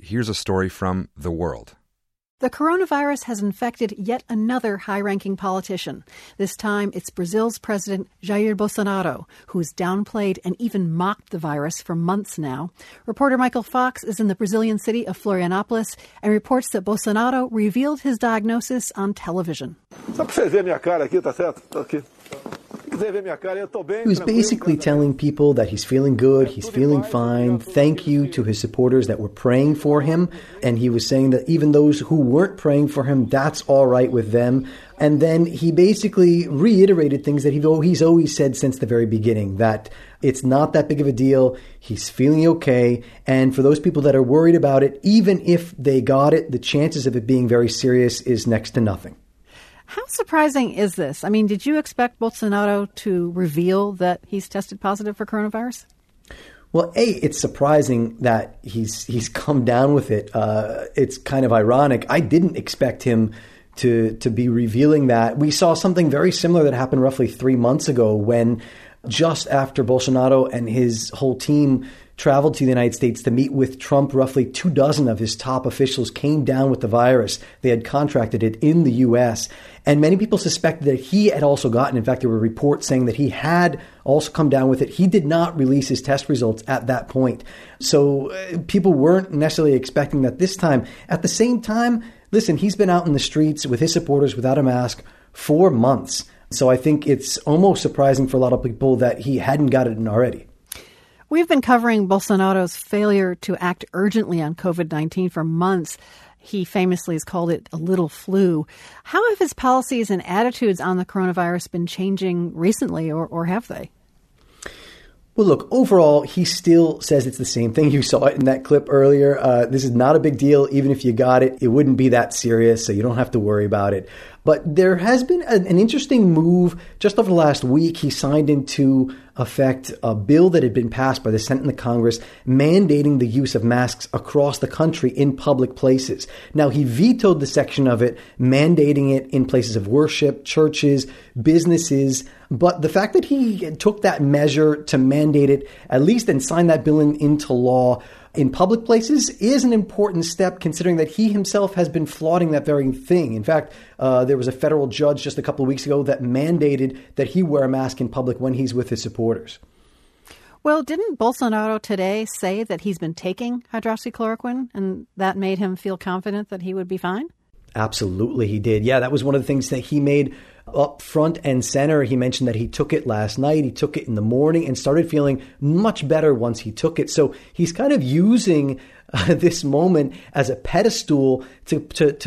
here's a story from The World. The coronavirus has infected yet another high-ranking politician. This time, it's Brazil's President Jair Bolsonaro, who's downplayed and even mocked the virus for months now. Reporter Michael Fox is in the Brazilian city of Florianópolis and reports that Bolsonaro revealed his diagnosis on television. Só pra vocês verem minha cara aqui, tá certo? Tô aqui. He was basically telling people that he's feeling good, he's feeling fine, thank you to his supporters that were praying for him. And he was saying that even those who weren't praying for him, that's all right with them. And then he basically reiterated things that he's always said since the very beginning, that it's not that big of a deal, he's feeling okay. And for those people that are worried about it, even if they got it, the chances of it being very serious is next to nothing. How surprising is this? I mean, did you expect Bolsonaro to reveal that he's tested positive for coronavirus? Well, it's surprising that he's come down with it. It's kind of ironic. I didn't expect him to be revealing that. We saw something very similar that happened roughly 3 months ago when just after Bolsonaro and his whole team traveled to the United States to meet with Trump, roughly 24 of his top officials came down with the virus. They had contracted it in the U.S. And many people suspected that he had also gotten. In fact, there were reports saying that he had also come down with it. He did not release his test results at that point. So people weren't necessarily expecting that this time. At the same time, listen, he's been out in the streets with his supporters without a mask for months. So I think it's almost surprising for a lot of people that he hadn't got it already. We've been covering Bolsonaro's failure to act urgently on COVID-19 for months. He famously has called it a little flu. How have his policies and attitudes on the coronavirus been changing recently, or have they? Well, look, overall, he still says it's the same thing. You saw it in that clip earlier. This is not a big deal. Even if you got it, it wouldn't be that serious, so you don't have to worry about it. But there has been an interesting move just over the last week. He signed into effect a bill that had been passed by the Senate and the Congress mandating the use of masks across the country in public places. Now, he vetoed the section of it mandating it in places of worship, churches, businesses. But the fact that he took that measure to mandate it, at least, and sign that bill into law in public places is an important step, considering that he himself has been flaunting that very thing. In fact, there was a federal judge just a couple of weeks ago that mandated that he wear a mask in public when he's with his supporters. Well, didn't Bolsonaro today say that he's been taking hydroxychloroquine and that made him feel confident that he would be fine? Absolutely, he did. Yeah, that was one of the things that he made up front and center. He mentioned that he took it last night. He took it in the morning and started feeling much better once he took it. So he's kind of using this moment as a pedestal to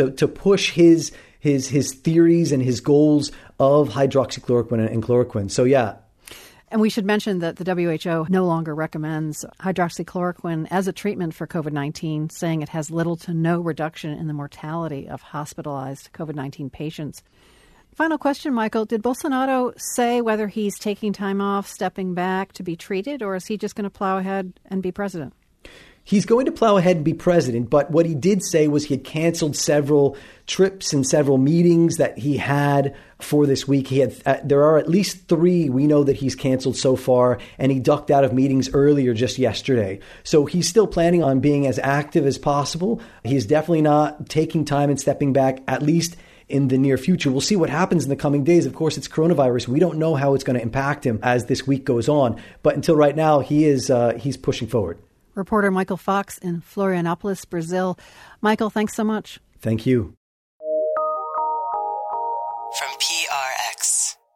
push his theories and his goals of hydroxychloroquine and chloroquine. So, yeah. And we should mention that the WHO no longer recommends hydroxychloroquine as a treatment for COVID-19, saying it has little to no reduction in the mortality of hospitalized COVID-19 patients. Final question, Michael. Did Bolsonaro say whether he's taking time off, stepping back to be treated, or is he just going to plow ahead and be president? He's going to plow ahead and be president, but what he did say was he had canceled several trips and several meetings that he had for this week. There are at least 3 we know that he's canceled so far, and he ducked out of meetings earlier just yesterday. So he's still planning on being as active as possible. He's definitely not taking time and stepping back, at least in the near future. We'll see what happens in the coming days. Of course, it's coronavirus. We don't know how it's going to impact him as this week goes on. But until right now, he's pushing forward. Reporter Michael Fox in Florianópolis, Brazil. Michael, thanks so much. Thank you. From PRX.